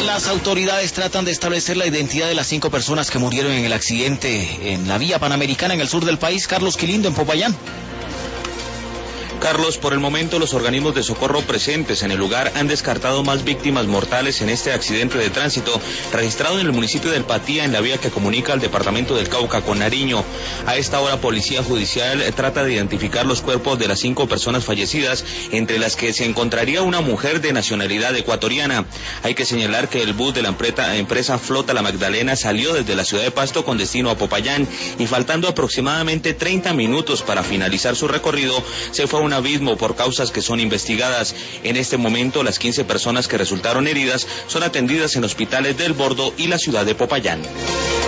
Las autoridades tratan de establecer la identidad de las 5 personas que murieron en el accidente en la vía Panamericana en el sur del país. Carlos Quilindo, en Popayán. Carlos, por el momento los organismos de socorro presentes en el lugar han descartado más víctimas mortales en este accidente de tránsito registrado en el municipio del Patía, en la vía que comunica al departamento del Cauca con Nariño. A esta hora, Policía Judicial trata de identificar los cuerpos de las 5 personas fallecidas, entre las que se encontraría una mujer de nacionalidad ecuatoriana. Hay que señalar que el bus de la empresa Flota La Magdalena salió desde la ciudad de Pasto con destino a Popayán y faltando aproximadamente 30 minutos para finalizar su recorrido, se fue a un abismo por causas que son investigadas. En este momento, las 15 personas que resultaron heridas son atendidas en hospitales del Bordo y la ciudad de Popayán.